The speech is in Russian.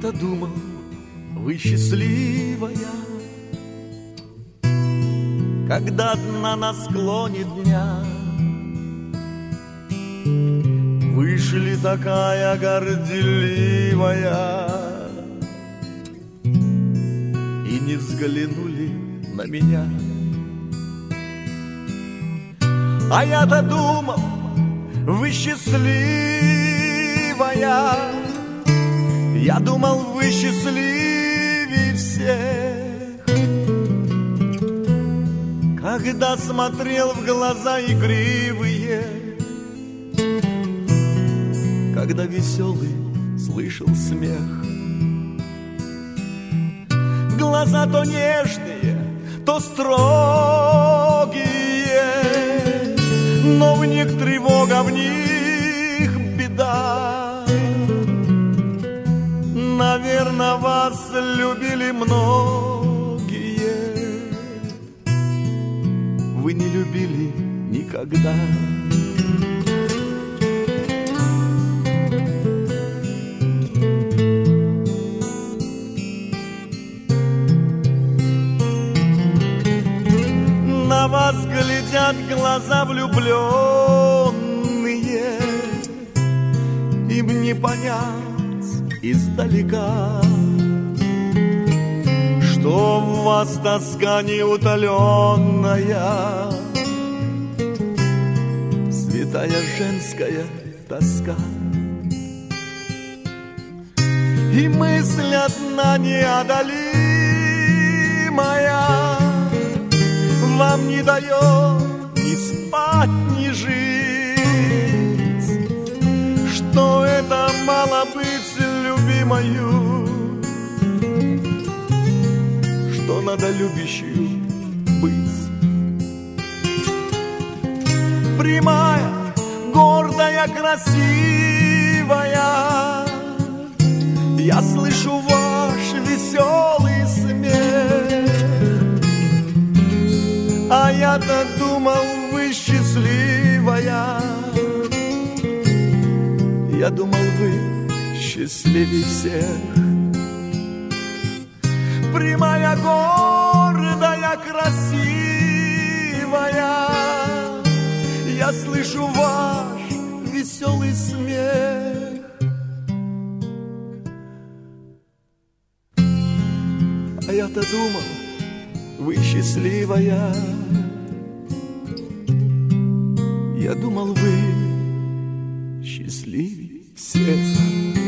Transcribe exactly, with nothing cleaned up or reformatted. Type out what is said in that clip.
я-то думал, вы счастливая, когда одна на склоне дня вышли такая горделивая и не взглянули на меня. А я-то думал, вы счастливая, я думал, вы счастливее всех, когда смотрел в глаза игривые, когда веселый слышал смех. Глаза то нежные, то строгие, но в них тревога, в них беда. Наверно, вас любили многие, вы не любили никогда. На вас глядят глаза влюбленные, им не понять издалека, что в вас тоска неутоленная, святая женская тоска. И мысль одна неодолимая вам не дает ни спать, ни жить, что это мало быть любимою, что надо любящую быть. Прямая, гордая, красивая, я слышу ваш веселый смех. А я-то думал, вы счастливая, я думал, вы счастливее всех. Прямая, гордая, красивая, я слышу ваш веселый смех. А я-то думал, вы счастливая, я думал, вы счастливее всех.